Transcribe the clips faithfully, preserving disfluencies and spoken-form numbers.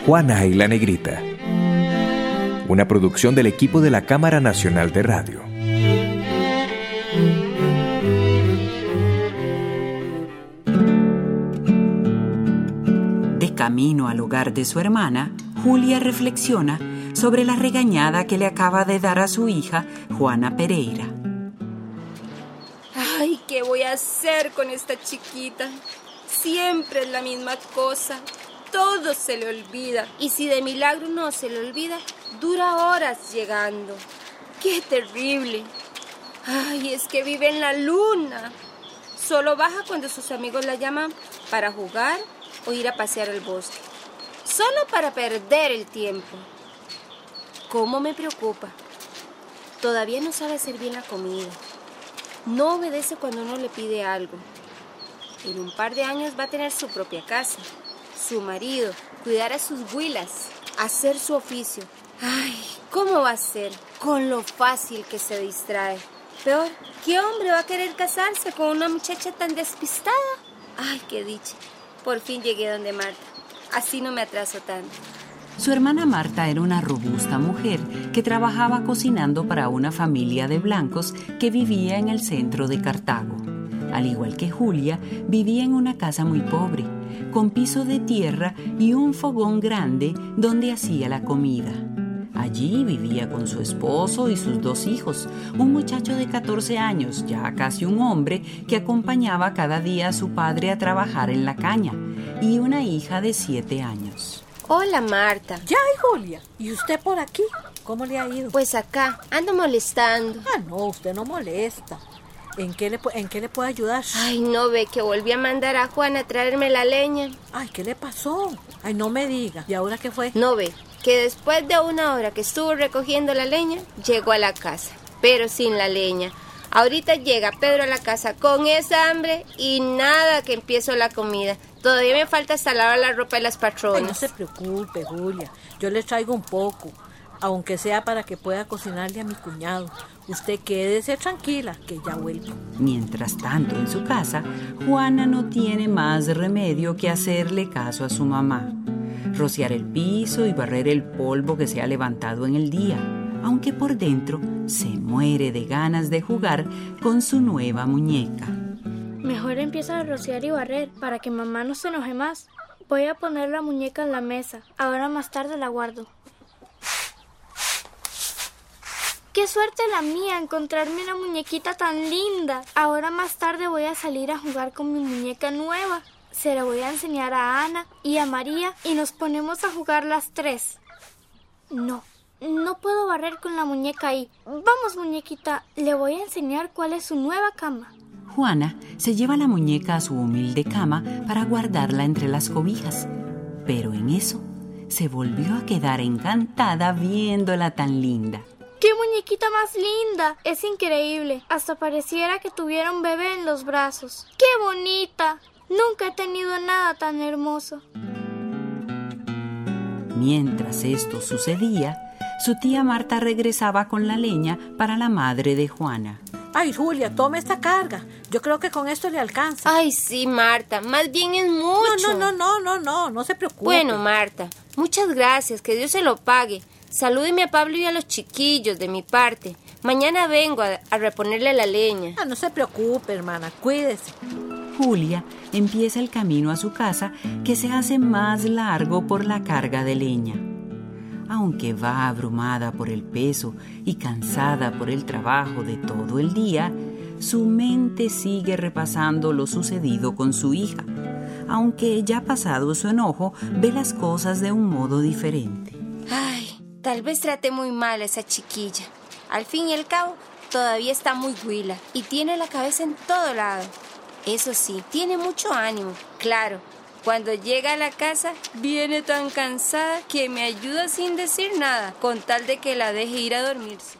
Juana y la Negrita. Una producción del equipo de la Cámara Nacional de Radio. De camino al hogar de su hermana, Julia reflexiona sobre la regañada que le acaba de dar a su hija, Juana Pereira. Ay, ¿qué voy a hacer con esta chiquita? Siempre es la misma cosa. Todo se le olvida. Y si de milagro no se le olvida, dura horas llegando. ¡Qué terrible! Ay, es que vive en la luna. Solo baja cuando sus amigos la llaman para jugar o ir a pasear al bosque. Solo para perder el tiempo. ¿Cómo me preocupa? Todavía no sabe hacer bien la comida. No obedece cuando uno le pide algo. En un par de años va a tener su propia casa, su marido, cuidar a sus huilas, hacer su oficio. Ay, ¿cómo va a ser? Con lo fácil que se distrae. Peor, ¿qué hombre va a querer casarse con una muchacha tan despistada? Ay, qué dicha. Por fin llegué donde Marta. Así no me atraso tanto. Su hermana Marta era una robusta mujer que trabajaba cocinando para una familia de blancos que vivía en el centro de Cartago. Al igual que Julia, vivía en una casa muy pobre, con piso de tierra y un fogón grande donde hacía la comida. Allí vivía con su esposo y sus dos hijos, un muchacho de catorce años, ya casi un hombre, que acompañaba cada día a su padre a trabajar en la caña, y una hija de siete años. Hola, Marta. Ya, Julia. ¿Y usted por aquí? ¿Cómo le ha ido? Pues acá, ando molestando. Ah, no, usted no molesta. ¿En qué le, en qué le puedo ayudar? Ay, no ve que volví a mandar a Juana a traerme la leña. Ay, ¿qué le pasó? Ay, no me diga. ¿Y ahora qué fue? No ve que después de una hora que estuvo recogiendo la leña, llegó a la casa, pero sin la leña. Ahorita llega Pedro a la casa con esa hambre y nada que empiezo la comida. Todavía me falta hasta lavar la ropa de las patronas. Ay, no se preocupe, Julia. Yo le traigo un poco, aunque sea para que pueda cocinarle a mi cuñado. Usted quédese tranquila, que ya vuelvo. Mientras tanto, en su casa, Juana no tiene más remedio que hacerle caso a su mamá. Rociar el piso y barrer el polvo que se ha levantado en el día, aunque por dentro se muere de ganas de jugar con su nueva muñeca. Mejor empieza a rociar y barrer para que mamá no se enoje más. Voy a poner la muñeca en la mesa. Ahora más tarde la guardo. ¡Qué suerte la mía encontrarme una muñequita tan linda! Ahora más tarde voy a salir a jugar con mi muñeca nueva. Se la voy a enseñar a Ana y a María y nos ponemos a jugar las tres. No, no puedo barrer con la muñeca ahí. Vamos, muñequita, le voy a enseñar cuál es su nueva cama. Juana se lleva la muñeca a su humilde cama para guardarla entre las cobijas. Pero en eso se volvió a quedar encantada viéndola tan linda. ¡Qué muñequita más linda! Es increíble. Hasta pareciera que tuviera un bebé en los brazos. ¡Qué bonita! Nunca he tenido nada tan hermoso. Mientras esto sucedía, su tía Marta regresaba con la leña para la madre de Juana. Ay, Julia, tome esta carga. Yo creo que con esto le alcanza. Ay, sí, Marta. Más bien es mucho. No, no, no, no, no, no. No se preocupe. Bueno, Marta, muchas gracias. Que Dios se lo pague. Salúdeme a Pablo y a los chiquillos de mi parte. Mañana vengo a, a reponerle la leña. Ah, no se preocupe, hermana. Cuídese. Julia empieza el camino a su casa, que se hace más largo por la carga de leña. Aunque va abrumada por el peso y cansada por el trabajo de todo el día, su mente sigue repasando lo sucedido con su hija. Aunque ya pasado su enojo, ve las cosas de un modo diferente. Ay, tal vez traté muy mal a esa chiquilla. Al fin y al cabo, todavía está muy huila y tiene la cabeza en todo lado. Eso sí, tiene mucho ánimo, claro. Cuando llega a la casa, viene tan cansada que me ayuda sin decir nada, con tal de que la deje ir a dormirse.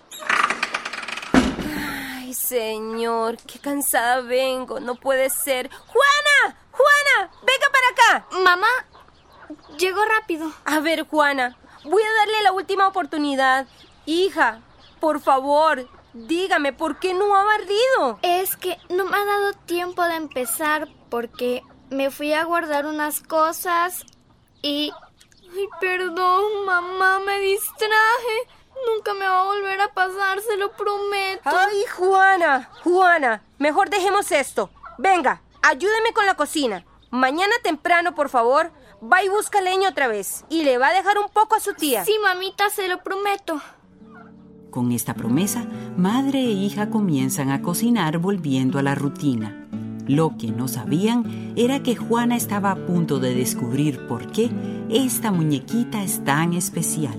Ay, señor, qué cansada vengo, no puede ser. ¡Juana! ¡Juana! ¡Venga para acá! Mamá, llegó rápido. A ver, Juana, voy a darle la última oportunidad. Hija, por favor, dígame, ¿por qué no ha barrido? Es que no me ha dado tiempo de empezar porque me fui a guardar unas cosas y... Ay, perdón, mamá, me distraje. Nunca me va a volver a pasar, se lo prometo. Ay, Juana, Juana, mejor dejemos esto. Venga, ayúdeme con la cocina. Mañana temprano, por favor, va y busca leña otra vez. Y le va a dejar un poco a su tía. Sí, mamita, se lo prometo. Con esta promesa, madre e hija comienzan a cocinar volviendo a la rutina. Lo que no sabían era que Juana estaba a punto de descubrir por qué esta muñequita es tan especial.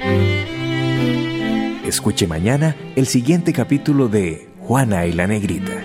Escuche mañana el siguiente capítulo de Juana y la Negrita.